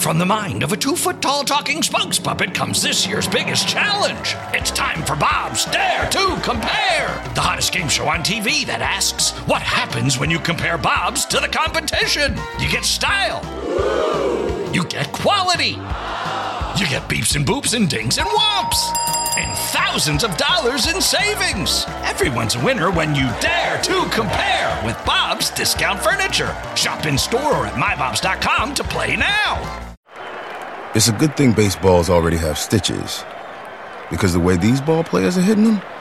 from the mind of a 2-foot-tall talking spokes puppet comes this year's biggest challenge. It's time for Bob's Dare to Compare, the hottest game show on TV that asks, what happens when you compare Bob's to the competition? You get style. You get quality. You get beeps and boops and dings and whomps. And thousands of dollars in savings. Everyone's a winner when you dare to compare with Bob's Discount Furniture. Shop in store or at mybobs.com to play now. It's a good thing baseballs already have stitches, because the way these ball players are hitting them,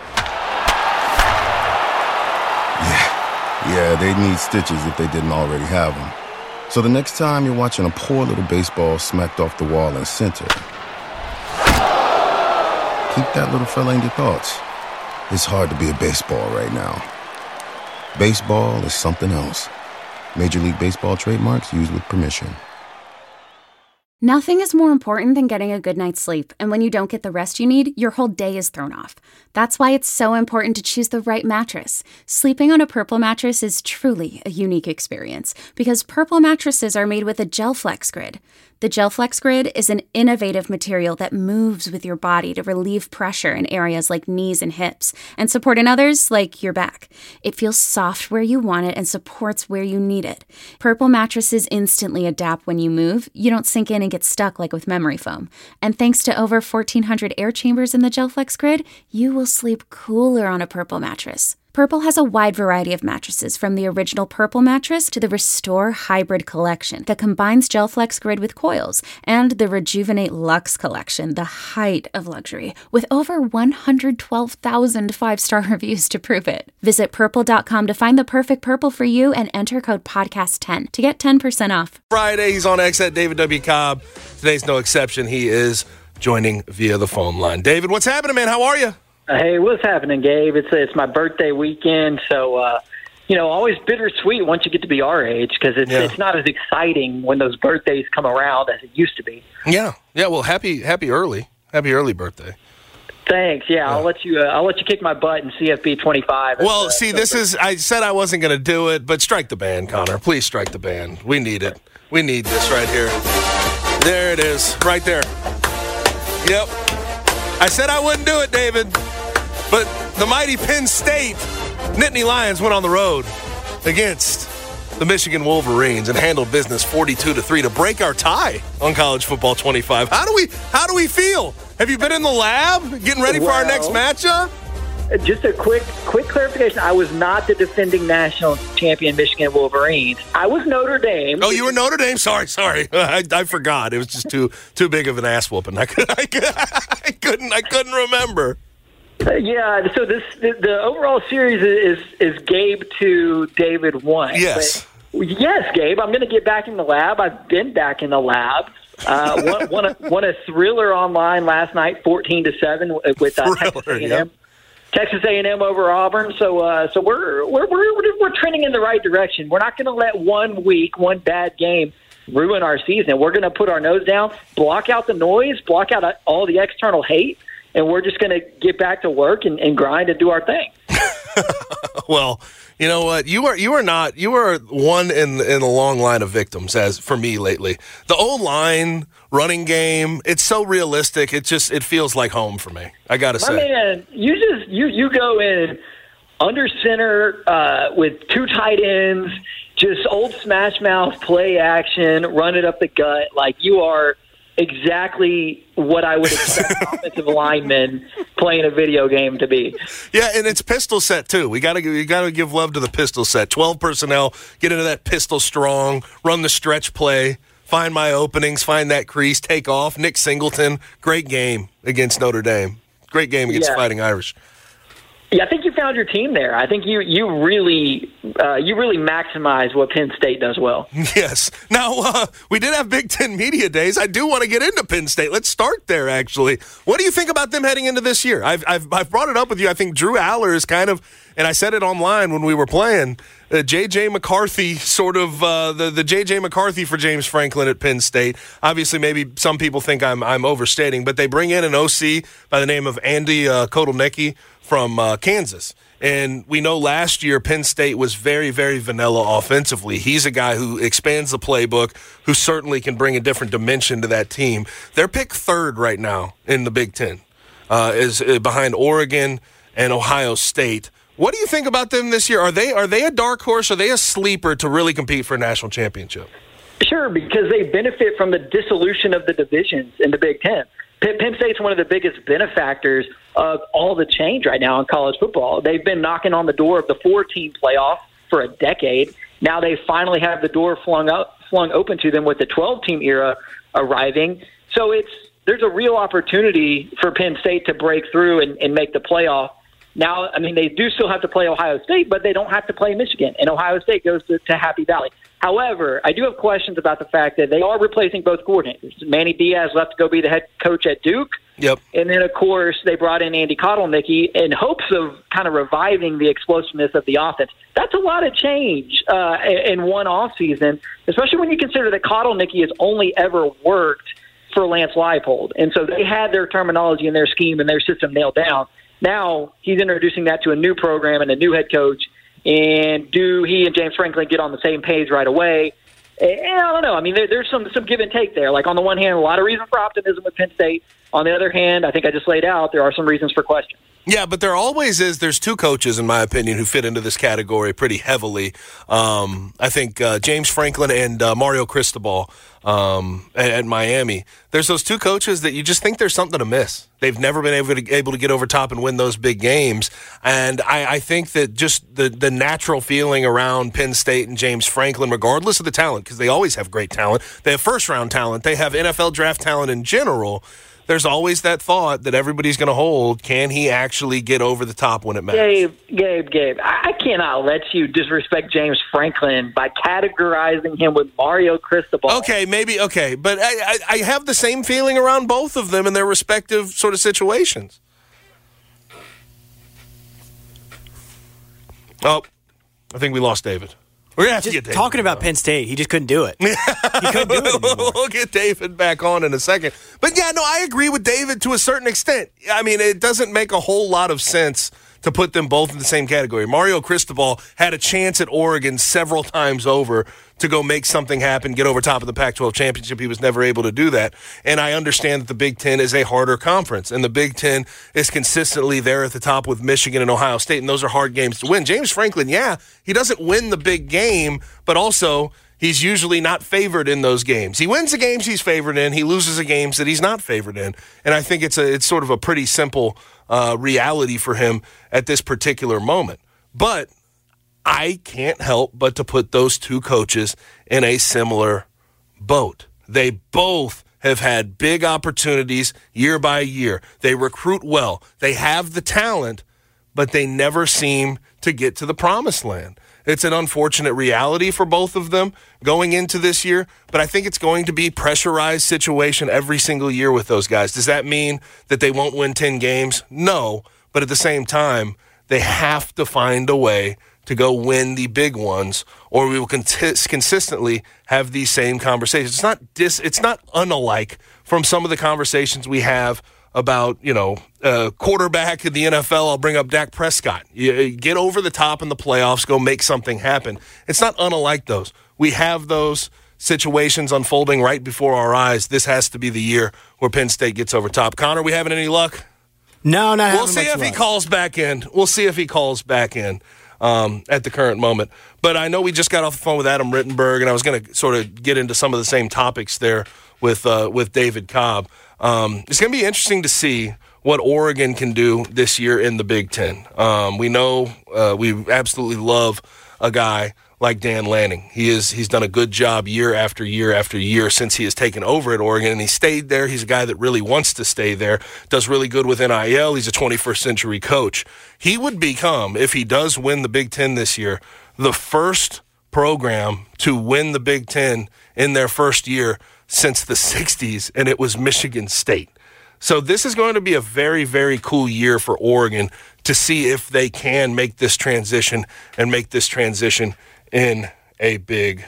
yeah, they'd need stitches if they didn't already have them. So the next time you're watching a poor little baseball smacked off the wall in center, keep that little fella in your thoughts. It's hard to be a baseball right now. Baseball is something else. Major League Baseball trademarks used with permission. Nothing is more important than getting a good night's sleep, and when you don't get the rest you need, your whole day is thrown off. That's why it's so important to choose the right mattress. Sleeping on a Purple mattress is truly a unique experience, because Purple mattresses are made with a GelFlex Grid. The GelFlex Grid is an innovative material that moves with your body to relieve pressure in areas like knees and hips, and support in others like your back. It feels soft where you want it and supports where you need it. Purple mattresses instantly adapt when you move. You don't sink in and get stuck like with memory foam. And thanks to over 1,400 air chambers in the GelFlex Grid, you will sleep cooler on a Purple mattress. Purple has a wide variety of mattresses, from the original Purple mattress to the Restore Hybrid collection that combines GelFlex Grid with coils, and the Rejuvenate Luxe collection, the height of luxury, with over 112,000 five-star reviews to prove it. Visit Purple.com to find the perfect Purple for you and enter code podcast10 to get 10% off. Friday, he's on X at David W. Cobb. Today's no exception. He is joining via the phone line. David, what's happening, man? How are you? Hey, what's happening, Gabe? It's my birthday weekend, so always bittersweet once you get to be our age, because it's not as exciting when those birthdays come around as it used to be. Yeah. Well, happy early birthday. Thanks. Yeah, I'll let you kick my butt in CFB 25. Well, I said I wasn't going to do it, but strike the band, Connor. Please strike the band. We need it. We need this right here. There it is, right there. Yep. I said I wouldn't do it, David. But the mighty Penn State Nittany Lions went on the road against the Michigan Wolverines and handled business 42-3 to break our tie on College Football 25. How do we feel? Have you been in the lab getting ready for our next matchup? Just a quick clarification. I was not the defending national champion Michigan Wolverines. I was Notre Dame. Oh, you were Notre Dame? Sorry. I forgot. It was just too big of an ass whooping. I couldn't remember. Yeah, so the overall series is Gabe 2, David 1. Yes. Yes, Gabe. I'm going to get back in the lab. I've been back in the lab. Won a thriller online last night, 14-7 with Texas A&M. Yep. Texas A&M over Auburn. So we're trending in the right direction. We're not going to let one bad game ruin our season. We're going to put our nose down, block out the noise, block out all the external hate, and we're just going to get back to work and grind and do our thing. Well, you know what? You are one in the long line of victims, as for me lately. The O-line running game, it's so realistic. It feels like home for me. I got to say. Man, you go in under center with two tight ends, just old smash mouth play action, run it up the gut. Like, you are exactly what I would expect offensive linemen playing a video game to be. Yeah, and it's pistol set too. You got to give love to the pistol set. 12 personnel, get into that pistol strong, run the stretch play, find my openings, find that crease, take off. Nick Singleton, great game against Notre Dame. Great game against Fighting Irish. Yeah, I think you found your team there. I think you really maximize what Penn State does well. Yes. Now, we did have Big Ten Media Days. I do want to get into Penn State. Let's start there, actually. What do you think about them heading into this year? I've brought it up with you. I think Drew Aller is kind of, and I said it online when we were playing, J.J. McCarthy, sort of the J.J. McCarthy for James Franklin at Penn State. Obviously, maybe some people think I'm overstating, but they bring in an OC by the name of Andy Kotelnicki from Kansas. And we know last year Penn State was very, very vanilla offensively. He's a guy who expands the playbook, who certainly can bring a different dimension to that team. They're picked third right now in the Big Ten, is behind Oregon and Ohio State. What do you think about them this year? Are they a dark horse? Are they a sleeper to really compete for a national championship? Sure, because they benefit from the dissolution of the divisions in the Big Ten. Penn State's one of the biggest benefactors of all the change right now in college football. They've been knocking on the door of the 4-team playoff for a decade. Now they finally have the door flung open to them with the 12-team era arriving. So there's a real opportunity for Penn State to break through and make the playoff. Now, I mean, they do still have to play Ohio State, but they don't have to play Michigan, and Ohio State goes to Happy Valley. However, I do have questions about the fact that they are replacing both coordinators. Manny Diaz left to go be the head coach at Duke. Yep. And then, of course, they brought in Andy Kotelnicki in hopes of kind of reviving the explosiveness of the offense. That's a lot of change in one offseason, especially when you consider that Kotelnicki has only ever worked for Lance Leipold. And so they had their terminology and their scheme and their system nailed down. Now he's introducing that to a new program and a new head coach. And do he and James Franklin get on the same page right away? And I don't know. I mean, there's some give and take there. Like, on the one hand, a lot of reason for optimism with Penn State. On the other hand, I think I just laid out, there are some reasons for question. Yeah, but there always is. There's two coaches, in my opinion, who fit into this category pretty heavily. I think James Franklin and Mario Cristobal at Miami. There's those two coaches that you just think there's something to miss. They've never been able to get over top and win those big games. And I think that just the natural feeling around Penn State and James Franklin, regardless of the talent, because they always have great talent. They have first-round talent. They have NFL draft talent in general. There's always that thought that everybody's going to hold. Can he actually get over the top when it matters? Gabe, I cannot let you disrespect James Franklin by categorizing him with Mario Cristobal. Okay, maybe, okay. But I have the same feeling around both of them in their respective sort of situations. Oh, I think we lost David. We're going to have to get David. Talking about Penn State, he just couldn't do it. He couldn't do it anymore. We'll get David back on in a second. But, yeah, no, I agree with David to a certain extent. I mean, it doesn't make a whole lot of sense to put them both in the same category. Mario Cristobal had a chance at Oregon several times over to go make something happen, get over top of the Pac-12 championship. He was never able to do that. And I understand that the Big Ten is a harder conference, and the Big Ten is consistently there at the top with Michigan and Ohio State, and those are hard games to win. James Franklin, yeah, he doesn't win the big game, but also he's usually not favored in those games. He wins the games he's favored in. He loses the games that he's not favored in. And I think it's sort of a pretty simple reality for him at this particular moment. But I can't help but to put those two coaches in a similar boat. They both have had big opportunities year by year. They recruit well. They have the talent, but they never seem to get to the promised land. It's an unfortunate reality for both of them going into this year, but I think it's going to be pressurized situation every single year with those guys. Does that mean that they won't win 10 games? No, but at the same time, they have to find a way to go win the big ones, or we will consistently have these same conversations. It's not unalike from some of the conversations we have about, quarterback in the NFL. I'll bring up Dak Prescott. You get over the top in the playoffs, go make something happen. It's not unalike those. We have those situations unfolding right before our eyes. This has to be the year where Penn State gets over top. Connor, we having any luck? No, not having We'll see if he calls back in. At the current moment. But I know we just got off the phone with Adam Rittenberg, and I was going to sort of get into some of the same topics there with David Cobb. It's going to be interesting to see what Oregon can do this year in the Big Ten. We know we absolutely love a guy like Dan Lanning. He's done a good job year after year after year since he has taken over at Oregon, and he stayed there. He's a guy that really wants to stay there, does really good with NIL. He's a 21st century coach. He would become, if he does win the Big Ten this year, the first program to win the Big Ten in their first year since the 60s, and it was Michigan State. So this is going to be a very, very cool year for Oregon to see if they can make this transition and make this transition in a big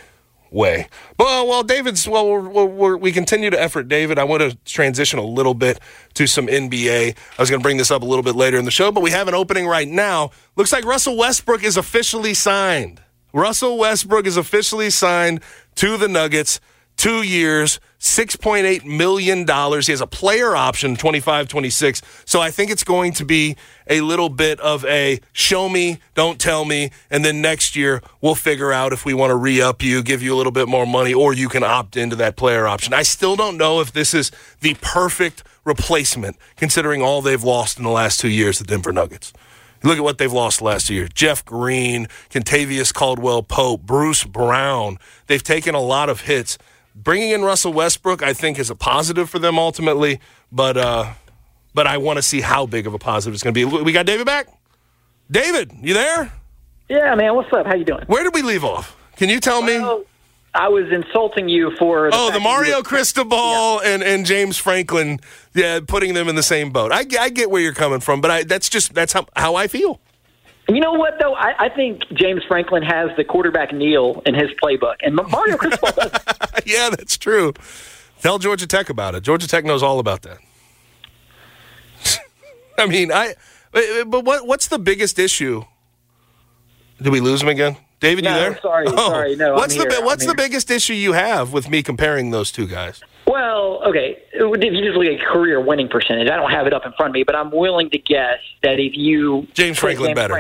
way. Well, David's. We continue to effort David. I want to transition a little bit to some NBA. I was going to bring this up a little bit later in the show, but we have an opening right now. Looks like Russell Westbrook is officially signed. Russell Westbrook is officially signed to the Nuggets. 2 years, $6.8 million. He has a player option, 25-26. So I think it's going to be a little bit of a show me, don't tell me, and then next year we'll figure out if we want to re-up you, give you a little bit more money, or you can opt into that player option. I still don't know if this is the perfect replacement, considering all they've lost in the last 2 years, the Denver Nuggets. Look at what they've lost last year. Jeff Green, Kentavious Caldwell-Pope, Bruce Brown. They've taken a lot of hits. Bringing in Russell Westbrook, I think, is a positive for them ultimately, but I want to see how big of a positive it's going to be. We got David back? David, you there? Yeah, man. What's up? How you doing? Where did we leave off? Can you tell me? I was insulting you for the Mario Cristobal and James Franklin, putting them in the same boat. I get where you're coming from, but that's how I feel. You know what, though? I think James Franklin has the quarterback kneel in his playbook, and Mario Cristobal doesn't. Yeah, that's true. Tell Georgia Tech about it. Georgia Tech knows all about that. I mean, but what's the biggest issue? Did we lose him again? David, you there? Sorry. No, what's the biggest issue you have with me comparing those two guys? Well, okay, if you just look at career winning percentage, I don't have it up in front of me, but I'm willing to guess that if you James Franklin better.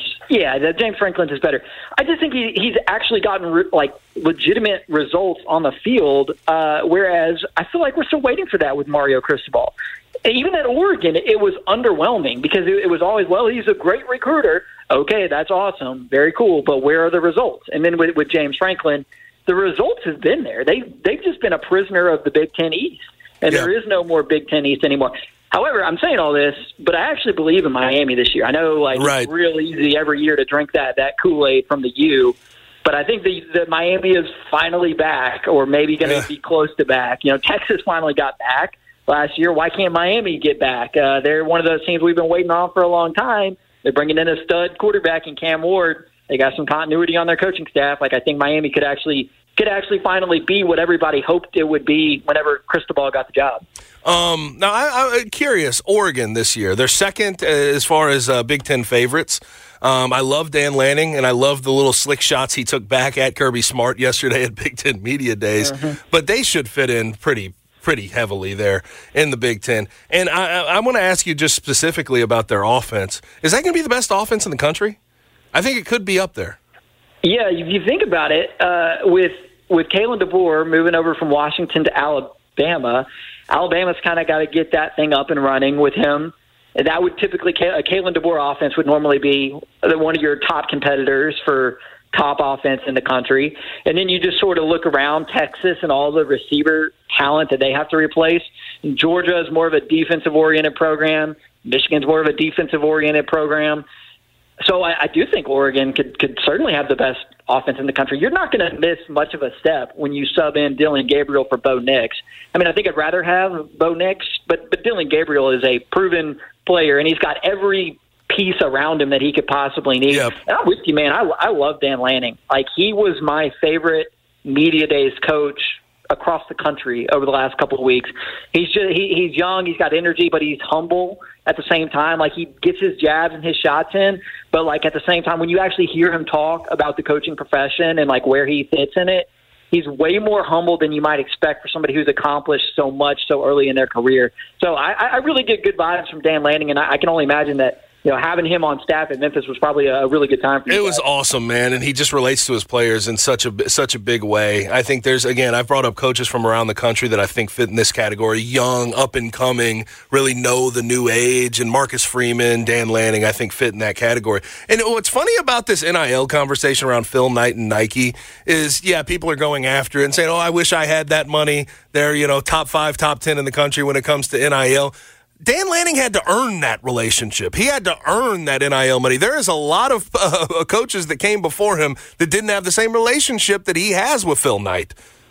That James Franklin's is better. I just think he's actually gotten legitimate results on the field, whereas I feel like we're still waiting for that with Mario Cristobal. Even at Oregon, it was underwhelming because it was always, well, he's a great recruiter. Okay, that's awesome, very cool, but where are the results? And then with James Franklin, the results have been there. They've just been a prisoner of the Big Ten East, and there is no more Big Ten East anymore. However, I'm saying all this, but I actually believe in Miami this year. I know it's real easy every year to drink that Kool-Aid from the U, but I think that Miami is finally back, or maybe going to be close to back. You know, Texas finally got back last year. Why can't Miami get back? They're one of those teams we've been waiting on for a long time. They're bringing in a stud quarterback in Cam Ward. They got some continuity on their coaching staff. I think Miami could actually finally be what everybody hoped it would be whenever Cristobal got the job. Now, I'm curious, Oregon this year, they're second as far as Big Ten favorites. I love Dan Lanning, and I love the little slick shots he took back at Kirby Smart yesterday at Big Ten Media Days. But they should fit in pretty heavily there in the Big Ten. And I want to ask you just specifically about their offense. Is that going to be the best offense in the country? I think it could be up there. Yeah, if you think about it, with Kalen DeBoer moving over from Washington to Alabama's kind of got to get that thing up and running with him. That would typically, a Kalen DeBoer offense would normally be one of your top competitors for top offense in the country. And then you just sort of look around Texas and all the receiver talent that they have to replace. And Georgia is more of a defensive-oriented program. Michigan's more of a defensive-oriented program. So I do think Oregon could certainly have the best offense in the country. You're not going to miss much of a step when you sub in Dylan Gabriel for Bo Nix. I mean, I think I'd rather have Bo Nix, but Dylan Gabriel is a proven player, and he's got every piece around him that he could possibly need. Yep. And I'm with you, man. I love Dan Lanning. He was my favorite media days coach across the country over the last couple of weeks. He's young, he's got energy, but he's humble at the same time. He gets his jabs and his shots in, but at the same time, when you actually hear him talk about the coaching profession and where he fits in it, he's way more humble than you might expect for somebody who's accomplished so much so early in their career. So I really get good vibes from Dan Lanning, and I can only imagine that having him on staff at Memphis was probably a really good time for him. It was awesome, man, and he just relates to his players in such a big way. I think I've brought up coaches from around the country that I think fit in this category, young, up-and-coming, really know the new age, and Marcus Freeman, Dan Lanning, I think fit in that category. And what's funny about this NIL conversation around Phil Knight and Nike is, people are going after it and saying, I wish I had that money. They're, top 5, top 10 in the country when it comes to NIL. Dan Lanning had to earn that relationship. He had to earn that NIL money. There is a lot of coaches that came before him that didn't have the same relationship that he has with Phil Knight.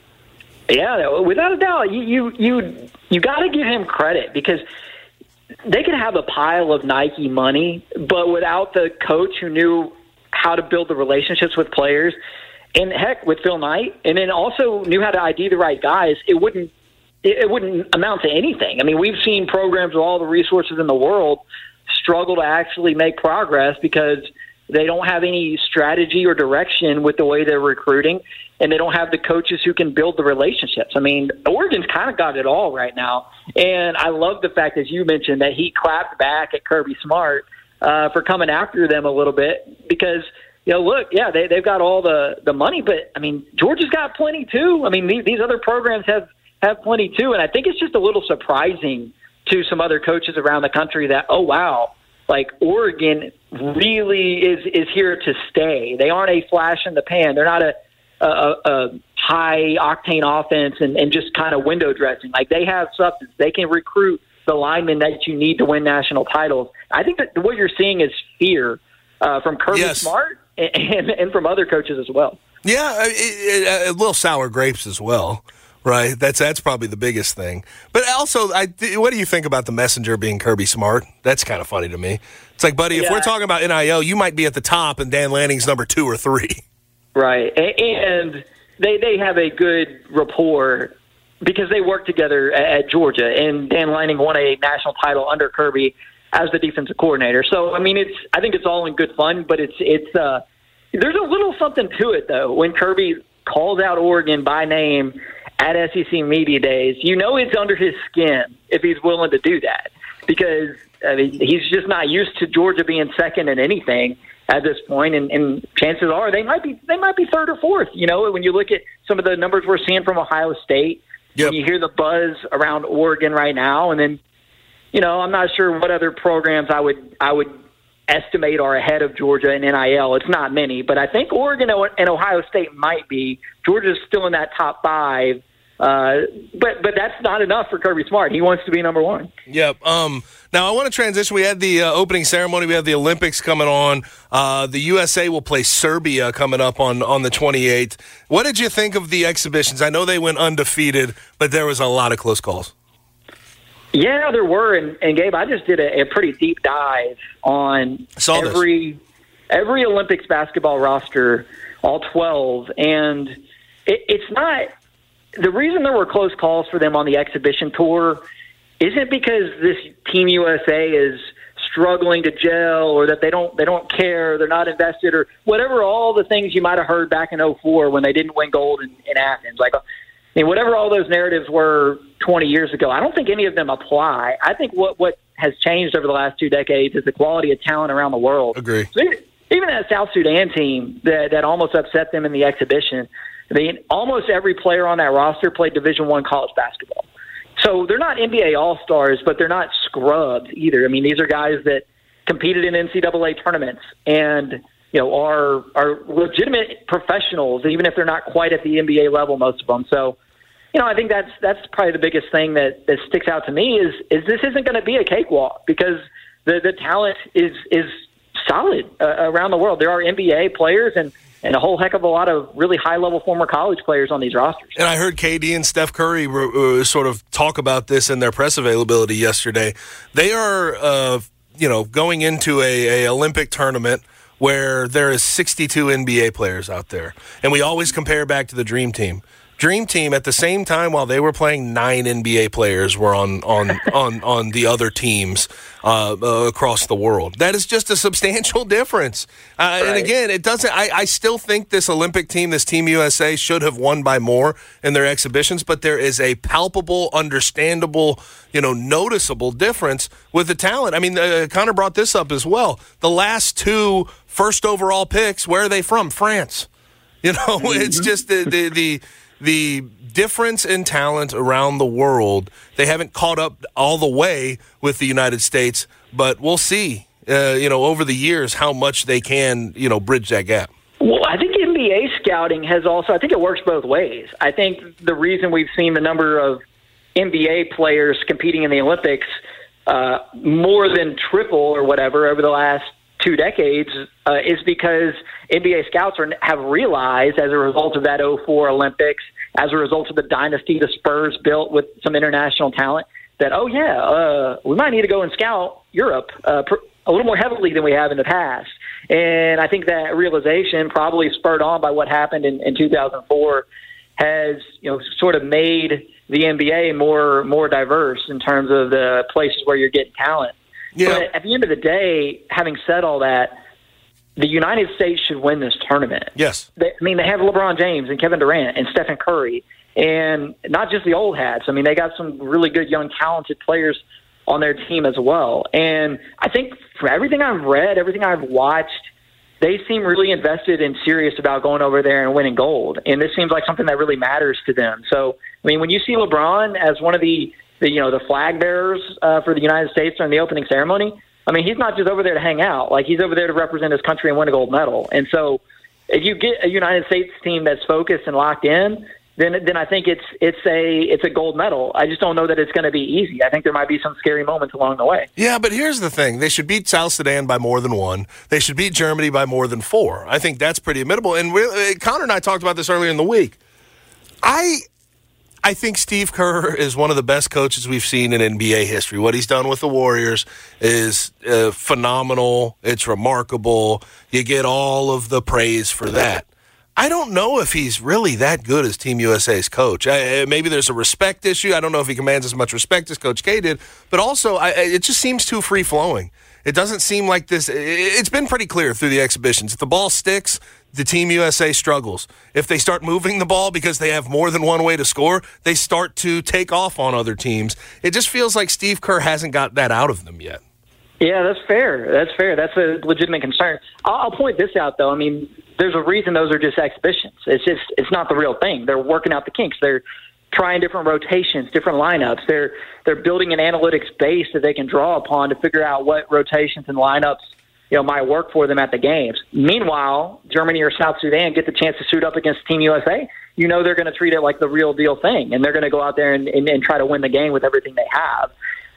Yeah, without a doubt. You got to give him credit because they could have a pile of Nike money, but without the coach who knew how to build the relationships with players, And heck, with Phil Knight, and then also knew how to ID the right guys, it wouldn't amount to anything. I mean, we've seen programs with all the resources in the world struggle to actually make progress because they don't have any strategy or direction with the way they're recruiting, and they don't have the coaches who can build the relationships. I mean, Oregon's kind of got it all right now, and I love the fact, as you mentioned, that he clapped back at Kirby Smart for coming after them a little bit because, look, yeah, they've got all the money, but, I mean, Georgia's got plenty too. I mean, these other programs have plenty too, and I think it's just a little surprising to some other coaches around the country that, oh, wow, like Oregon really is here to stay. They aren't a flash in the pan. They're not a high-octane offense and just kind of window dressing. Like, they have substance. They can recruit the linemen that you need to win national titles. I think that what you're seeing is fear from Kirby Smart and from other coaches as well. Yeah, a little sour grapes as well. Right, that's probably the biggest thing. But also, what do you think about the messenger being Kirby Smart? That's kind of funny to me. It's like, buddy, if we're talking about NIL, you might be at the top, and Dan Lanning's number 2 or 3. Right, and they have a good rapport because they work together at Georgia, and Dan Lanning won a national title under Kirby as the defensive coordinator. So, I mean, I think it's all in good fun, but it's there's a little something to it though when Kirby calls out Oregon by name at SEC Media Days. It's under his skin if he's willing to do that because he's just not used to Georgia being second in anything at this point, and chances are they might be third or fourth. When you look at some of the numbers we're seeing from Ohio State, when you hear the buzz around Oregon right now, and then I'm not sure what other programs I would estimate are ahead of Georgia in NIL. It's not many, but I think Oregon and Ohio State might be. Georgia's still in that top 5, but that's not enough for Kirby Smart. He wants to be number 1. Yep. Now I want to transition. We had the opening ceremony. We have the Olympics coming on. The USA will play Serbia coming up on the 28th. What did you think of the exhibitions? I know they went undefeated, but there was a lot of close calls. Yeah, there were, and Gabe, I just did a pretty deep dive on every Olympics basketball roster, all 12, and it's not – the reason there were close calls for them on the exhibition tour isn't because this Team USA is struggling to gel or that they don't care, they're not invested, or whatever all the things you might have heard back in 2004 when they didn't win gold in Athens. Like, whatever all those narratives were 20 years ago, I don't think any of them apply. I think what has changed over the last 2 decades is the quality of talent around the world. Agree. So even that South Sudan team that almost upset them in the exhibition, almost every player on that roster played Division I college basketball. So they're not NBA All-Stars, but they're not scrubs either. These are guys that competed in NCAA tournaments and are legitimate professionals, even if they're not quite at the NBA level, most of them. So, I think that's probably the biggest thing that sticks out to me is this isn't going to be a cakewalk because the talent is solid around the world. There are NBA players and a whole heck of a lot of really high-level former college players on these rosters. And I heard KD and Steph Curry sort of talk about this in their press availability yesterday. They are, going into a Olympic tournament where there is 62 NBA players out there. And we always compare back to the Dream Team. Dream Team, at the same time, while they were playing, 9 NBA players were on the other teams across the world. That is just a substantial difference. Right. And again, it doesn't. I still think this Olympic team, this Team USA, should have won by more in their exhibitions. But there is a palpable, understandable, noticeable difference with the talent. Connor brought this up as well. The last 2 first overall picks, where are they from? France. It's just the difference in talent around the world. They haven't caught up all the way with the United States, but we'll see, over the years how much they can, bridge that gap. Well, I think NBA scouting has also, I think it works both ways. I think the reason we've seen the number of NBA players competing in the Olympics more than triple or whatever over the last 2 decades is because NBA scouts have realized as a result of that 2004 Olympics, as a result of the dynasty the Spurs built with some international talent, that, we might need to go and scout Europe a little more heavily than we have in the past. And I think that realization, probably spurred on by what happened in 2004, has sort of made the NBA more diverse in terms of the places where you're getting talent. Yeah. But at the end of the day, having said all that, the United States should win this tournament. Yes. They have LeBron James and Kevin Durant and Stephen Curry, and not just the old hats. I mean, they got some really good, young, talented players on their team as well. And I think for everything I've read, everything I've watched, they seem really invested and serious about going over there and winning gold. And this seems like something that really matters to them. So, I mean, when you see LeBron as one of the flag bearers for the United States during the opening ceremony, I mean, he's not just over there to hang out. Like, he's over there to represent his country and win a gold medal. And so if you get a United States team that's focused and locked in, then I think it's a gold medal. I just don't know that it's going to be easy. I think there might be some scary moments along the way. Yeah, but here's the thing. They should beat South Sudan by more than 1. They should beat Germany by more than 4. I think that's pretty admittable. And Connor and I talked about this earlier in the week. I think Steve Kerr is one of the best coaches we've seen in NBA history. What he's done with the Warriors is phenomenal. It's remarkable. You get all of the praise for that. I don't know if he's really that good as Team USA's coach. Maybe there's a respect issue. I don't know if he commands as much respect as Coach K did, but also it just seems too free-flowing. It doesn't seem like this. It's been pretty clear through the exhibitions. If the ball sticks, the Team USA struggles. If they start moving the ball because they have more than one way to score, they start to take off on other teams. It just feels like Steve Kerr hasn't got that out of them yet. Yeah, that's fair. That's a legitimate concern. I'll point this out, though. I mean, there's a reason those are just exhibitions. It's not the real thing. They're working out the kinks. They're trying different rotations, different lineups. They're building an analytics base that they can draw upon to figure out what rotations and lineups might work for them at the games. Meanwhile, Germany or South Sudan get the chance to suit up against Team USA. They're going to treat it like the real deal thing, and they're going to go out there and try to win the game with everything they have.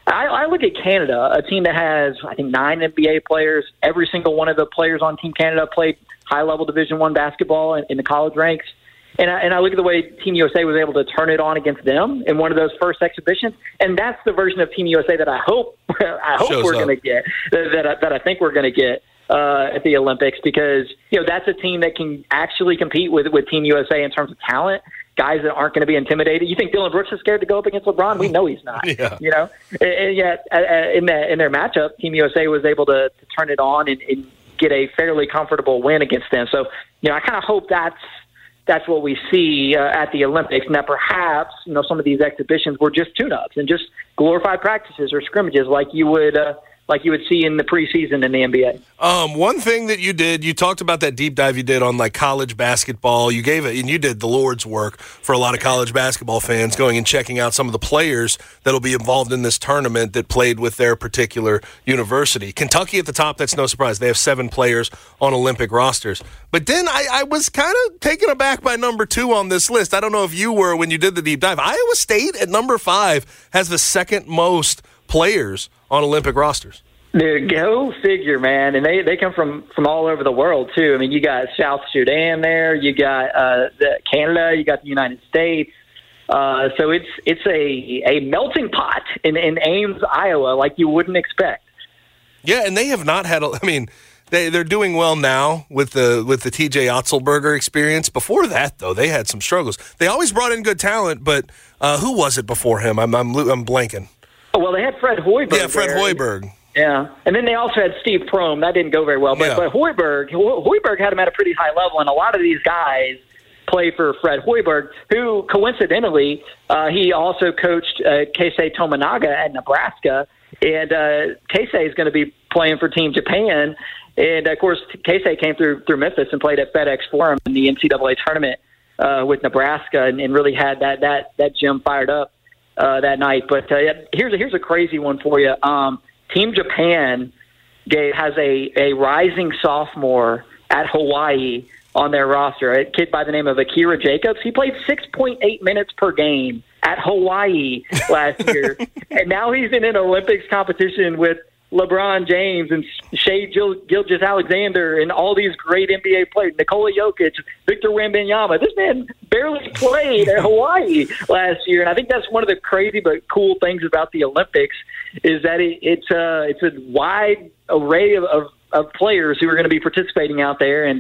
I look at Canada, a team that has, I think, 9 NBA players. Every single one of the players on Team Canada played high-level Division I basketball in the college ranks. And I look at the way Team USA was able to turn it on against them in one of those first exhibitions, and that's the version of Team USA that I hope we're going to get, that I think we're going to get at the Olympics, because that's a team that can actually compete with Team USA in terms of talent. Guys that aren't going to be intimidated. You think Dylan Brooks is scared to go up against LeBron? We know he's not. Yeah. And yet in their matchup, Team USA was able to turn it on and get a fairly comfortable win against them. So I kind of hope that's what we see at the Olympics, and that perhaps some of these exhibitions were just tune-ups and just glorified practices or scrimmages like you would see in the preseason in the NBA. One thing that you did, you talked about that deep dive you did on like college basketball. You gave it, and you did the Lord's work for a lot of college basketball fans, going and checking out some of the players that'll be involved in this tournament that played with their particular university. Kentucky at the top, that's no surprise. They have 7 players on Olympic rosters. But then I was kind of taken aback by number 2 on this list. I don't know if you were when you did the deep dive. Iowa State at number 5 has the second most players on Olympic rosters. Go figure, man. And they come from all over the world, too. I mean, you got South Sudan there. You got Canada. You got the United States. So it's a melting pot in Ames, Iowa, like you wouldn't expect. Yeah, and they have not had they're doing well now with the T.J. Otzelberger experience. Before that, though, they had some struggles. They always brought in good talent, but who was it before him? I'm blanking. Oh, well, they had Fred Hoiberg. Yeah, Fred Hoiberg. Yeah, and then they also had Steve Prohm. That didn't go very well. But Hoiberg had him at a pretty high level, and a lot of these guys play for Fred Hoiberg, who coincidentally, he also coached Keisei Tominaga at Nebraska, and Keisei is going to be playing for Team Japan. And, of course, Keisei came through Memphis and played at FedEx Forum in the NCAA tournament with Nebraska, and really had that gym fired up that night. But here's a crazy one for you. Team Japan has a rising sophomore at Hawaii on their roster, a kid by the name of Akira Jacobs. He played 6.8 minutes per game at Hawaii last year, and now he's in an Olympics competition with LeBron James and Shai Gilgeous-Alexander and all these great NBA players, Nikola Jokic, Victor Wembanyama. This man barely played at Hawaii last year, and I think that's one of the crazy but cool things about the Olympics is that it's a wide array of of players who are going to be participating out there. And,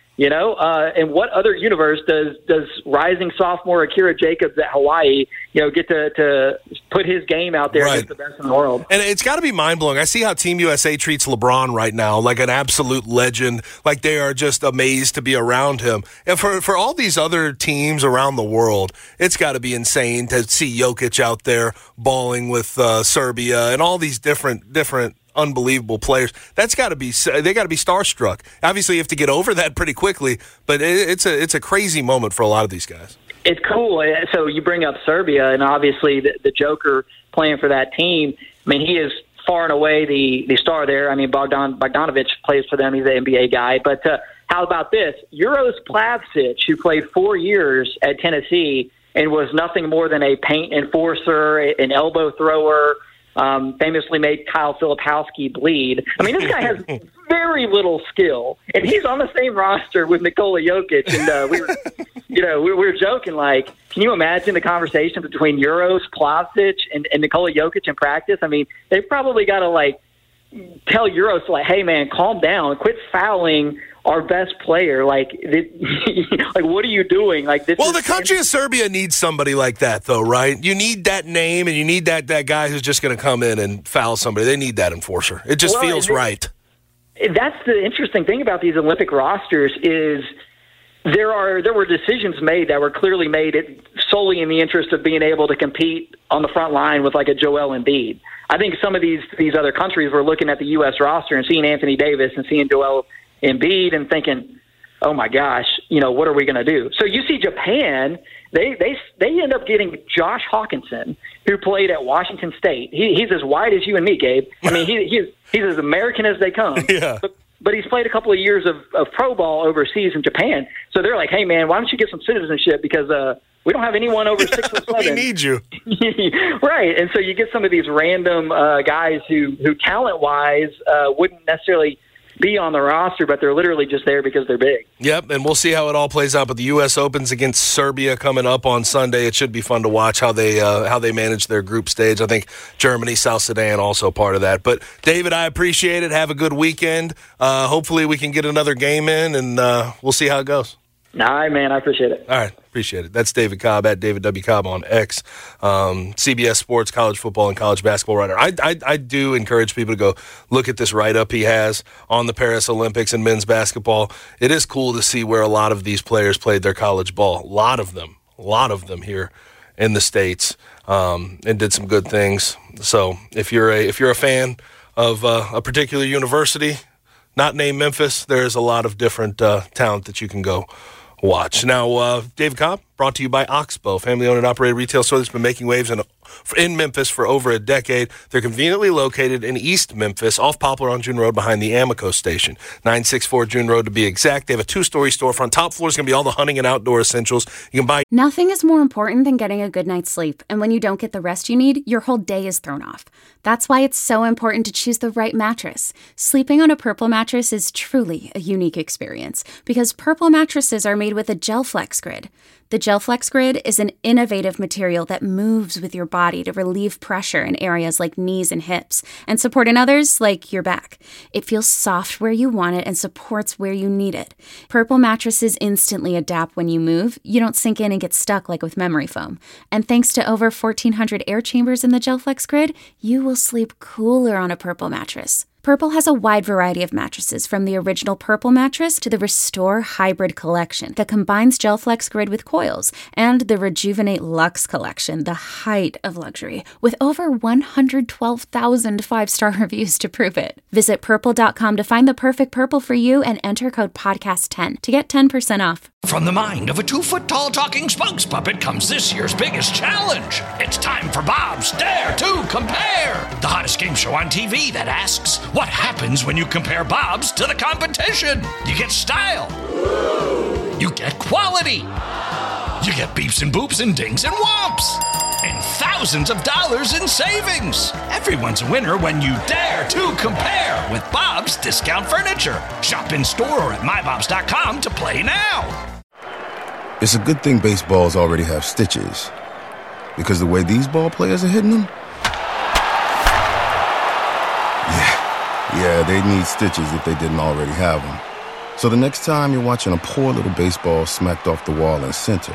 in what other universe does rising sophomore Akira Jacobs at Hawaii, get to put his game out there against the best in the world? And it's got to be mind-blowing. I see how Team USA treats LeBron right now, like an absolute legend, like they are just amazed to be around him. And for all these other teams around the world, it's got to be insane to see Jokic out there balling with Serbia and all these different unbelievable players. They got to be starstruck. Obviously, you have to get over that pretty quickly, but it's a crazy moment for a lot of these guys. It's cool. So you bring up Serbia, and obviously the Joker playing for that team. I mean, he is far and away the star there. I mean, Bogdanovic plays for them. He's an NBA guy. But how about this? Uros Plavsic, who played 4 years at Tennessee and was nothing more than a paint enforcer, an elbow thrower, famously made Kyle Filipowski bleed. I mean, this guy has very little skill, and he's on the same roster with Nikola Jokic. And we were joking, like, can you imagine the conversation between Uros Plavsic and Nikola Jokic in practice? I mean, they probably got to tell Uros, hey man, calm down, quit fouling our best player. Like what are you doing? The country of Serbia needs somebody like that, though, right? You need that name, and you need that guy who's just going to come in and foul somebody. They need that enforcer. It just feels right. That's the interesting thing about these Olympic rosters is there were decisions made that were clearly made solely in the interest of being able to compete on the front line with a Joel Embiid. I think some of these other countries were looking at the U.S. roster and seeing Anthony Davis and seeing Joel Embiid and thinking, oh my gosh, what are we going to do? So you see Japan, they end up getting Josh Hawkinson, who played at Washington State. He's as white as you and me, Gabe. I mean, he's as American as they come. Yeah. But he's played a couple of years of pro ball overseas in Japan. So they're like, hey man, why don't you get some citizenship? Because we don't have anyone over 6'7". We need you. Right. And so you get some of these random guys who talent-wise wouldn't necessarily be on the roster, but they're literally just there because they're big. Yep, and we'll see how it all plays out. But the U.S. Open's against Serbia coming up on Sunday. It should be fun to watch how they manage their group stage. I think Germany, South Sudan also part of that. But, David, I appreciate it. Have a good weekend. Hopefully we can get another game in, and we'll see how it goes. All right, man. I appreciate it. All right. Appreciate it. That's David Cobb at David W. Cobb on X. CBS Sports, college football, and college basketball writer. I do encourage people to go look at this write-up he has on the Paris Olympics and men's basketball. It is cool to see where a lot of these players played their college ball. A lot of them here in the States, and did some good things. So if you're a fan of a particular university, not named Memphis, there's a lot of different talent that you can go watch. Now, David Cobb, brought to you by Oxbow, family-owned and operated retail store that's been making waves in Memphis for over a decade. They're conveniently located in East Memphis, off Poplar on June Road behind the Amoco station. 964 June Road to be exact. They have a 2-story storefront. Top floor is going to be all the hunting and outdoor essentials. You can buy. Nothing is more important than getting a good night's sleep. And when you don't get the rest you need, your whole day is thrown off. That's why it's so important to choose the right mattress. Sleeping on a Purple mattress is truly a unique experience because Purple mattresses are made with a GelFlex grid. The GelFlex grid is an innovative material that moves with your body to relieve pressure in areas like knees and hips and support in others like your back. It feels soft where you want it and supports where you need it. Purple mattresses instantly adapt when you move. You don't sink in and get stuck like with memory foam. And thanks to over 1,400 air chambers in the GelFlex grid, you will sleep cooler on a Purple mattress. Purple has a wide variety of mattresses, from the original Purple mattress to the Restore Hybrid collection that combines GelFlex grid with coils, and the Rejuvenate Luxe collection, the height of luxury, with over 112,000 5-star reviews to prove it. Visit Purple.com to find the perfect Purple for you and enter code podcast10 to get 10% off. From the mind of a 2-foot-tall talking spokes puppet comes this year's biggest challenge. It's time for Bob's Dare to Compare, the hottest game show on TV that asks, what happens when you compare Bob's to the competition? You get style. You get quality. You get beeps and boops and dings and whomps. And thousands of dollars in savings. Everyone's a winner when you dare to compare with Bob's Discount Furniture. Shop in store or at mybobs.com to play now. It's a good thing baseballs already have stitches, because the way these ball players are hitting them, Yeah, they'd need stitches if they didn't already have them. So the next time you're watching a poor little baseball smacked off the wall in center,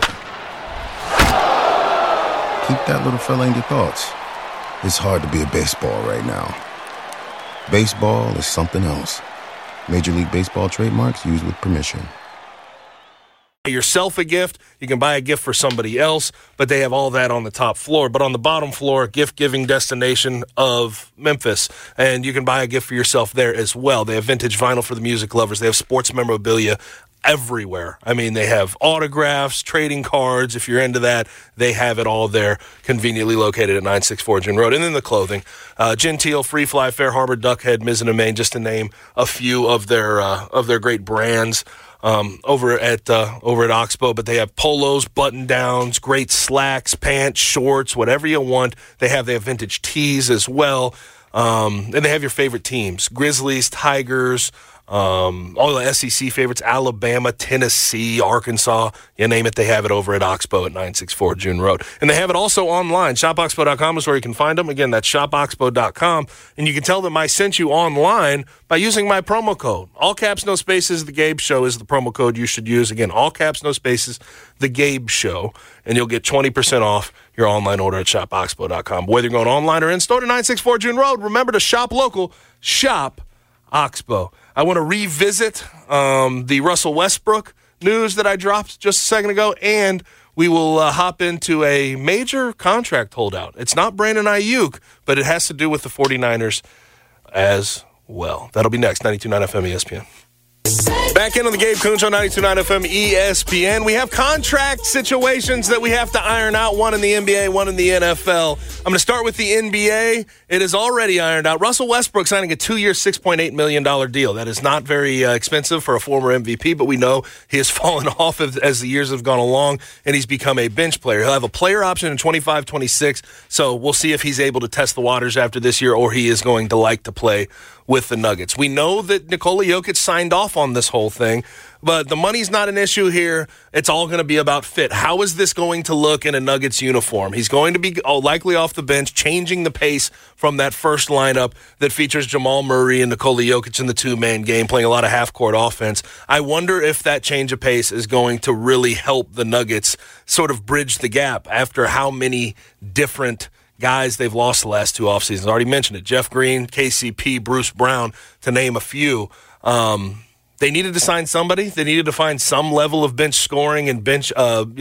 keep that little fella in your thoughts. It's hard to be a baseball right now. Baseball is something else. Major League Baseball trademarks used with permission. Yourself a gift, you can buy a gift for somebody else, but they have all that on the top floor. But on the bottom floor, gift-giving destination of Memphis, and you can buy a gift for yourself there as well. They have vintage vinyl for the music lovers. They have sports memorabilia everywhere. I mean, they have autographs, trading cards. If you're into that, they have it all there, conveniently located at 964 Gin Road. And then the clothing. Genteel, Free Fly, Fair Harbor, Duckhead, Mizzen & Main, just to name a few of their great brands. Over at Oxbow, but they have polos, button-downs, great slacks, pants, shorts, whatever you want. They have vintage tees as well. And they have your favorite teams, Grizzlies, Tigers, all the SEC favorites, Alabama, Tennessee, Arkansas, you name it, they have it over at Oxbow at 964 June Road. And they have it also online. ShopOxbow.com is where you can find them. Again, that's ShopOxbow.com. And you can tell them I sent you online by using my promo code. All caps, no spaces, The Gabe Show is the promo code you should use. Again, all caps, no spaces, The Gabe Show. And you'll get 20% off your online order at ShopOxbow.com. Whether you're going online or in-store to 964 June Road, remember to shop local, shop Oxbow. I want to revisit the Russell Westbrook news that I dropped just a second ago, and we will hop into a major contract holdout. It's not Brandon Ayuk, but it has to do with the 49ers as well. That'll be next, 92.9 FM ESPN. Back in on the Gabe Kuhn Show, 92.9 FM ESPN. We have contract situations that we have to iron out, one in the NBA, one in the NFL. I'm going to start with the NBA. It is already ironed out. Russell Westbrook signing a 2-year, $6.8 million deal. That is not very expensive for a former MVP, but we know he has fallen off as the years have gone along, and he's become a bench player. He'll have a player option in 25-26, so we'll see if he's able to test the waters after this year or he is going to like to play with the Nuggets. We know that Nikola Jokic signed off on this whole thing, but the money's not an issue here. It's all going to be about fit. How is this going to look in a Nuggets uniform? He's going to be likely off the bench, changing the pace from that first lineup that features Jamal Murray and Nikola Jokic in the two-man game, playing a lot of half-court offense. I wonder if that change of pace is going to really help the Nuggets sort of bridge the gap after how many different guys they've lost the last two off seasons. I already mentioned it. Jeff Green, KCP, Bruce Brown, to name a few. They needed to sign somebody. They needed to find some level of bench scoring and bench,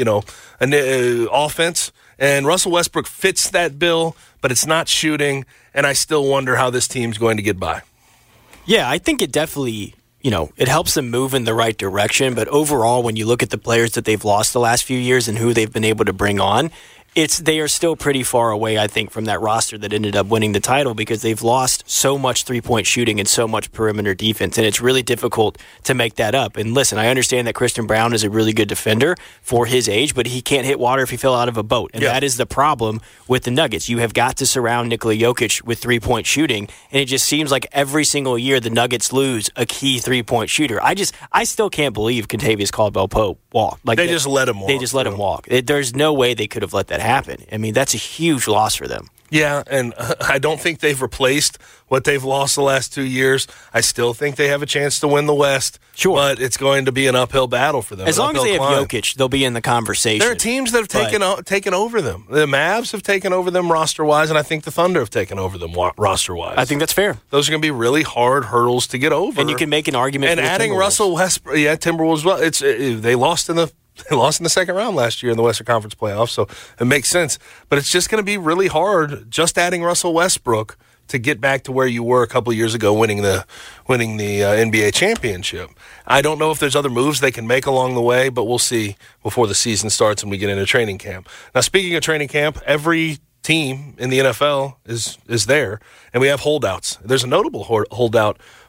offense. And Russell Westbrook fits that bill, but it's not shooting. And I still wonder how this team's going to get by. Yeah, I think it definitely, it helps them move in the right direction. But overall, when you look at the players that they've lost the last few years and who they've been able to bring on, they are still pretty far away, I think, from that roster that ended up winning the title because they've lost so much three-point shooting and so much perimeter defense, and it's really difficult to make that up. And listen, I understand that Christian Brown is a really good defender for his age, but he can't hit water if he fell out of a boat, and that is the problem with the Nuggets. You have got to surround Nikola Jokic with three-point shooting, and it just seems like every single year the Nuggets lose a key three-point shooter. I still can't believe Kentavious Caldwell-Pope walked. They just let him walk. They just let him walk. There's no way they could have let that happen. I mean, that's a huge loss for them. Yeah, and I don't think they've replaced what they've lost the last 2 years. I still think they have a chance to win the West. Sure. But it's going to be an uphill battle for them. As long as they have Jokic, they'll be in the conversation. There are teams that have taken over them. The Mavs have taken over them roster-wise, and I think the Thunder have taken over them roster-wise. I think that's fair. Those are going to be really hard hurdles to get over. And you can make an argument for adding Russell Westbrook, Timberwolves, well, they lost in the second round last year in the Western Conference playoffs, so it makes sense. But it's just going to be really hard just adding Russell Westbrook to get back to where you were a couple of years ago winning the NBA championship. I don't know if there's other moves they can make along the way, but we'll see before the season starts and we get into training camp. Now, speaking of training camp, every team in the NFL is there, and we have holdouts. There's a notable holdout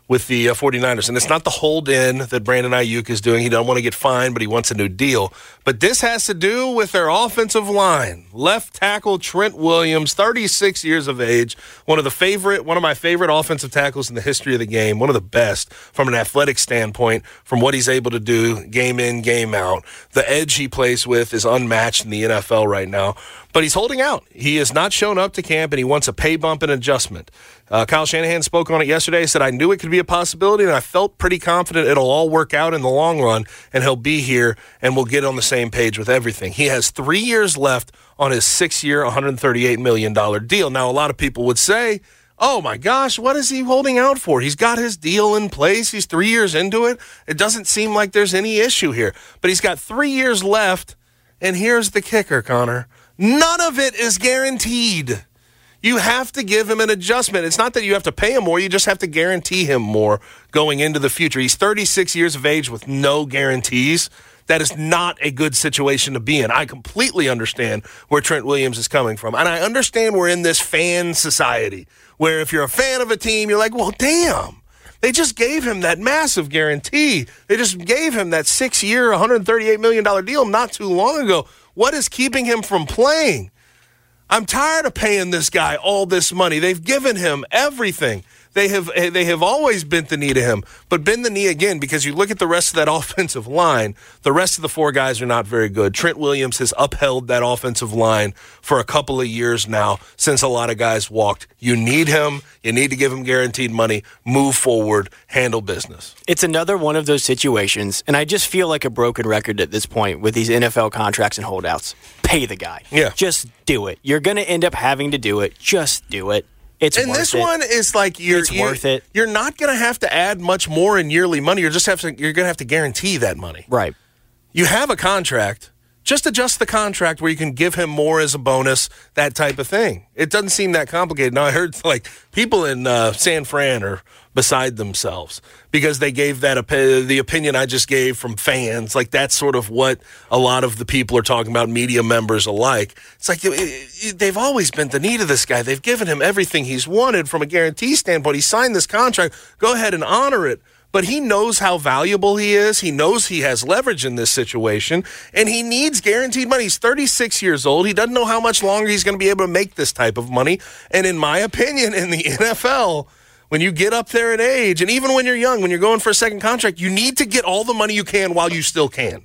with the 49ers. And it's not the hold-in that Brandon Ayuk is doing. He doesn't want to get fined, but he wants a new deal. But this has to do with their offensive line. Left tackle Trent Williams, 36 years of age, one of my favorite offensive tackles in the history of the game, one of the best from an athletic standpoint, from what he's able to do game in, game out. The edge he plays with is unmatched in the NFL right now. But he's holding out. He has not shown up to camp, and he wants a pay bump and adjustment. Kyle Shanahan spoke on it yesterday. He said, I knew it could be a possibility, and I felt pretty confident it'll all work out in the long run, and he'll be here, and we'll get on the same page with everything. He has 3 years left on his 6-year, $138 million deal. Now, a lot of people would say, oh, my gosh, what is he holding out for? He's got his deal in place. He's 3 years into it. It doesn't seem like there's any issue here. But he's got 3 years left, and here's the kicker, Connor. None of it is guaranteed. You have to give him an adjustment. It's not that you have to pay him more. You just have to guarantee him more going into the future. He's 36 years of age with no guarantees. That is not a good situation to be in. I completely understand where Trent Williams is coming from. And I understand we're in this fan society where if you're a fan of a team, you're like, well, damn. They just gave him that massive guarantee. They just gave him that 6-year, $138 million deal not too long ago. What is keeping him from playing? I'm tired of paying this guy all this money. They've given him everything. They have always bent the knee to him, but bend the knee again because you look at the rest of that offensive line, the rest of the 4 guys are not very good. Trent Williams has upheld that offensive line for a couple of years now since a lot of guys walked. You need him. You need to give him guaranteed money, move forward, handle business. It's another one of those situations, and I just feel like a broken record at this point with these NFL contracts and holdouts. Pay the guy. Yeah. Just do it. You're going to end up having to do it. Just do it. It's and worth this it. one is like worth it. You're not going to have to add much more in yearly money. You're going to have to guarantee that money. Right. You have a contract. Just adjust the contract where you can give him more as a bonus, that type of thing. It doesn't seem that complicated. Now, I heard like people in San Fran are beside themselves because they gave that the opinion I just gave from fans. Like that's sort of what a lot of the people are talking about, media members alike. It's like they've always bent the knee to this guy. They've given him everything he's wanted from a guarantee standpoint. He signed this contract. Go ahead and honor it. But he knows how valuable he is. He knows he has leverage in this situation, and he needs guaranteed money. He's 36 years old. He doesn't know how much longer he's going to be able to make this type of money. And in my opinion, in the NFL, when you get up there in age, and even when you're young, when you're going for a second contract, you need to get all the money you can while you still can.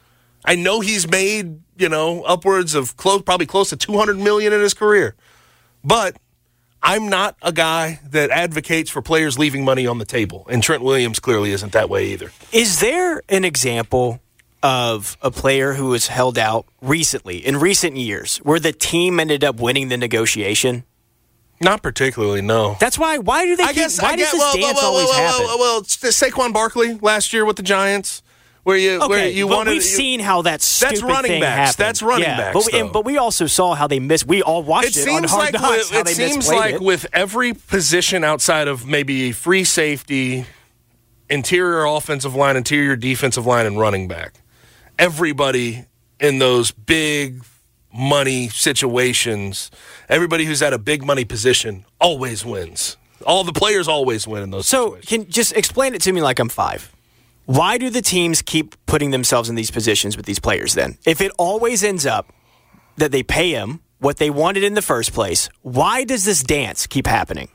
I know he's made, upwards of probably close to $200 million in his career. But I'm not a guy that advocates for players leaving money on the table, and Trent Williams clearly isn't that way either. Is there an example of a player who was held out recently, in recent years, where the team ended up winning the negotiation? Not particularly, no. That's why. Why do they? Why does this dance always happen? Well, it's Saquon Barkley last year with the Giants. Where you wanted. We've seen how that's running thing backs. happened. That's running backs. But we also saw how they missed. We all watched it on Hard Knocks. It seems like with every position outside of maybe free safety, interior offensive line, interior defensive line, and running back, everybody in those big money situations, everybody who's at a big money position always wins. All the players always win in those situations. So, just explain it to me like I'm 5. Why do the teams keep putting themselves in these positions with these players then? If it always ends up that they pay them what they wanted in the first place, why does this dance keep happening?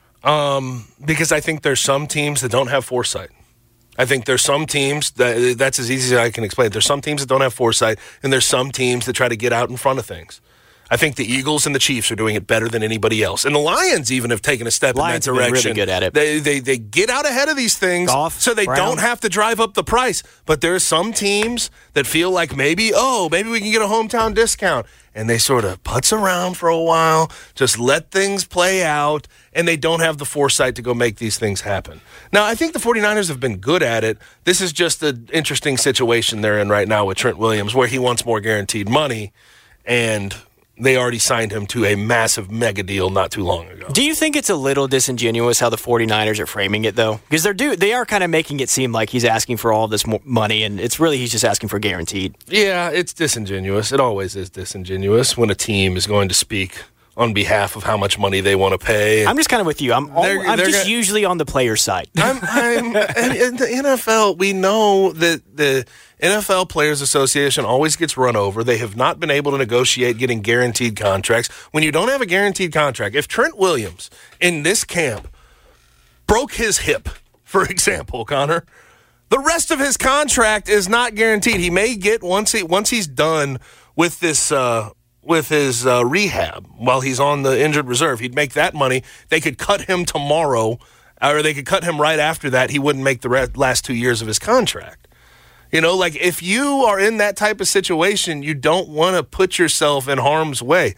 Because I think there's some teams that don't have foresight. I think there's some teams that's as easy as I can explain it. There's some teams that don't have foresight, and there's some teams that try to get out in front of things. I think the Eagles and the Chiefs are doing it better than anybody else. And the Lions even have taken a step in that direction. Lions have been really good at it. They get out ahead of these things so they don't have to drive up the price. But there are some teams that feel like maybe we can get a hometown discount. And they sort of putz around for a while, just let things play out, and they don't have the foresight to go make these things happen. Now, I think the 49ers have been good at it. This is just an interesting situation they're in right now with Trent Williams, where he wants more guaranteed money, and they already signed him to a massive mega deal not too long ago. Do you think it's a little disingenuous how the 49ers are framing it, though? Because they are kind of making it seem like he's asking for all this money, and it's really he's just asking for guaranteed. Yeah, it's disingenuous. It always is disingenuous when a team is going to speak on behalf of how much money they want to pay. I'm just kind of with you. I'm usually on the player's side. I'm in the NFL, we know that the NFL Players Association always gets run over. They have not been able to negotiate getting guaranteed contracts. When you don't have a guaranteed contract, if Trent Williams in this camp broke his hip, for example, Connor, the rest of his contract is not guaranteed. He may get once he's done with this with his rehab while he's on the injured reserve. He'd make that money. They could cut him tomorrow, or they could cut him right after that. He wouldn't make the last 2 years of his contract. You know, like if you are in that type of situation, you don't want to put yourself in harm's way.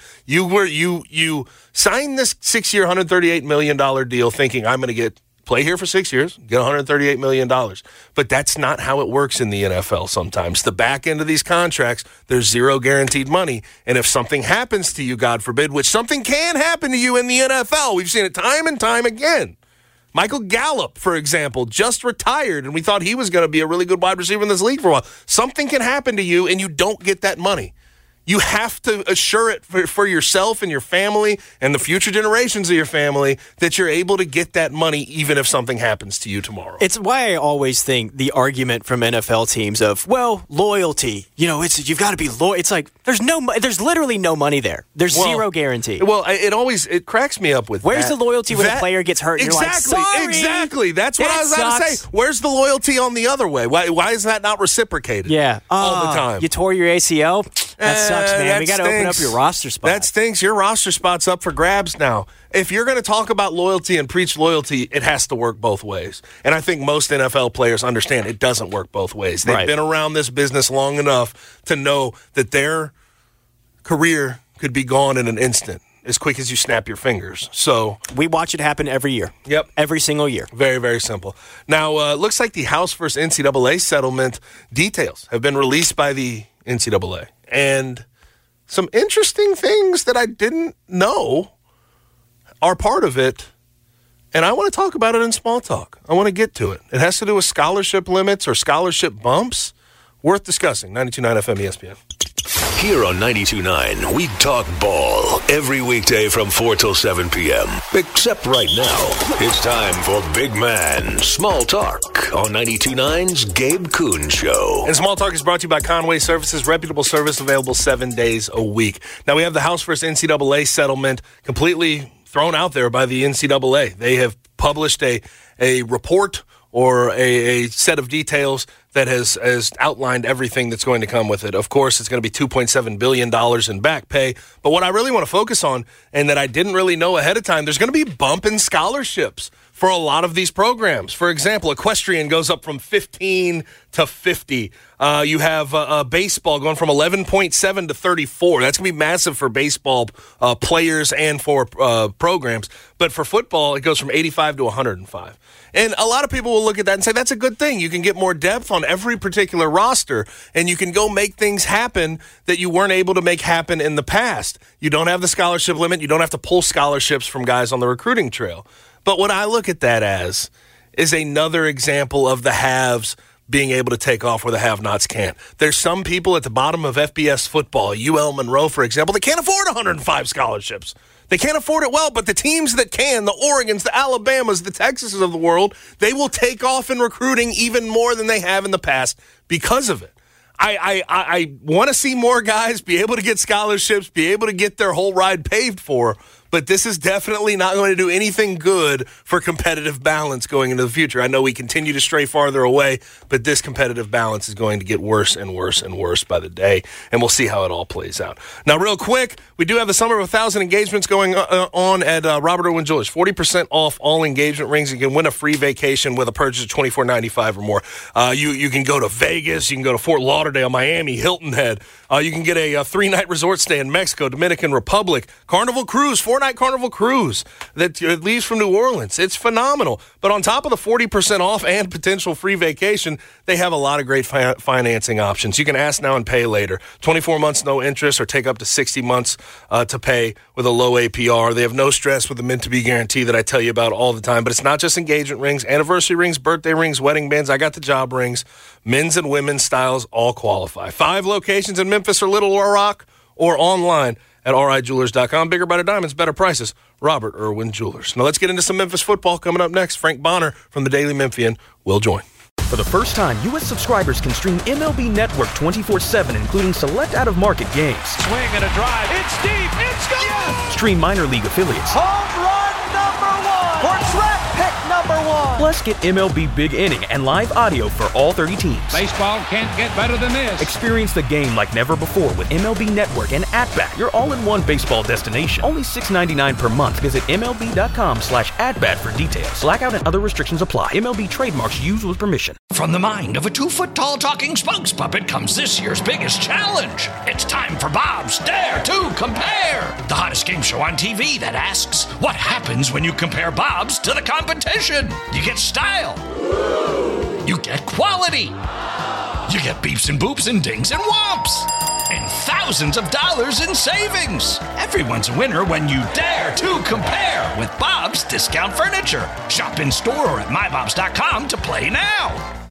You signed this 6-year, $138 million deal thinking I'm going to play here for 6 years, get $138 million. But that's not how it works in the NFL sometimes. The back end of these contracts, there's zero guaranteed money. And if something happens to you, God forbid, which something can happen to you in the NFL, we've seen it time and time again. Michael Gallup, for example, just retired, and we thought he was going to be a really good wide receiver in this league for a while. Something can happen to you, and you don't get that money. You have to assure it for yourself and your family and the future generations of your family that you're able to get that money even if something happens to you tomorrow. It's why I always think the argument from NFL teams of, well, loyalty, you've got to be loyal. It's like there's literally no money there. There's zero guarantee. Well, it cracks me up with Where's the loyalty when a player gets hurt? And exactly, you're like, sorry, exactly. That's what I was about to say. Where's the loyalty on the other way? Why is that not reciprocated? Yeah, all the time. You tore your ACL. That sucks, man. We got to open up your roster spot. That stinks. Your roster spot's up for grabs now. If you're going to talk about loyalty and preach loyalty, it has to work both ways. And I think most NFL players understand it doesn't work both ways. They've been around this business long enough to know that their career could be gone in an instant, as quick as you snap your fingers. So we watch it happen every year. Yep. Every single year. Very, very simple. Now, it looks like the House vs. NCAA settlement details have been released by the NCAA. And some interesting things that I didn't know are part of it. And I want to talk about it in small talk. I want to get to it. It has to do with scholarship limits or scholarship bumps. Worth discussing. 92.9 FM ESPN. Here on 92.9, we talk ball every weekday from 4 till 7 p.m. Except right now, it's time for Big Man Small Talk on 92.9's Gabe Kuhn Show. And Small Talk is brought to you by Conway Services, reputable service available 7 days a week. Now, we have the House vs. NCAA settlement completely thrown out there by the NCAA. They have published a report or a set of details that has outlined everything that's going to come with it. Of course, it's going to be $2.7 billion in back pay. But what I really want to focus on, and that I didn't really know ahead of time, there's going to be a bump in scholarships for a lot of these programs. For example, equestrian goes up from 15 to 50. You have baseball going from 11.7 to 34. That's going to be massive for baseball players and for programs. But for football, it goes from 85 to 105. And a lot of people will look at that and say, that's a good thing. You can get more depth on every particular roster, and you can go make things happen that you weren't able to make happen in the past. You don't have the scholarship limit. You don't have to pull scholarships from guys on the recruiting trail. But what I look at that as is another example of the haves being able to take off where the have-nots can't. There's some people at the bottom of FBS football, UL Monroe, for example, that can't afford 105 scholarships. They can't afford it well, but the teams that can, the Oregons, the Alabamas, the Texases of the world, they will take off in recruiting even more than they have in the past because of it. I want to see more guys be able to get scholarships, be able to get their whole ride paved for, but this is definitely not going to do anything good for competitive balance going into the future. I know we continue to stray farther away, but this competitive balance is going to get worse and worse and worse by the day, and we'll see how it all plays out. Now, real quick, we do have the Summer of 1,000 engagements going on at Robert Irwin Jewelers. 40% off all engagement rings. You can win a free vacation with a purchase of $24.95 or more. You can go to Vegas. You can go to Fort Lauderdale, Miami, Hilton Head. You can get a 3-night resort stay in Mexico, Dominican Republic, Carnival Cruise, 4-night Carnival Cruise that leaves from New Orleans. It's phenomenal. But on top of the 40% off and potential free vacation, they have a lot of great financing options. You can ask now and pay later. 24 months, no interest, or take up to 60 months to pay with a low APR. They have no stress with the meant-to-be guarantee that I tell you about all the time. But it's not just engagement rings, anniversary rings, birthday rings, wedding bands. I got the job rings. Men's and women's styles all qualify. 5 locations in Memphis or Little Rock, or online at RIJewelers.com. Bigger, better diamonds, better prices. Robert Irwin Jewelers. Now let's get into some Memphis football coming up next. Frank Bonner from the Daily Memphian will join. For the first time, U.S. subscribers can stream MLB Network 24/7, including select out-of-market games. Swing and a drive. It's deep. It's gone. Yes! Stream minor league affiliates. Home run number one. Or draft pick number one. Plus, get MLB Big Inning and live audio for all 30 teams. Baseball can't get better than this. Experience the game like never before with MLB Network and At-Bat, your all-in-one baseball destination. Only $6.99 per month. Visit MLB.com/AtBat for details. Blackout and other restrictions apply. MLB trademarks used with permission. From the mind of a 2-foot-tall talking spokes puppet comes this year's biggest challenge. It's time for Bob's Dare to Compare, the hottest game show on TV that asks, what happens when you compare Bob's to the competition? You get style. You get quality. You get beeps and boops and dings and whomps. And thousands of dollars in savings. Everyone's a winner when you dare to compare with Bob's Discount Furniture. Shop in store or at mybobs.com to play now.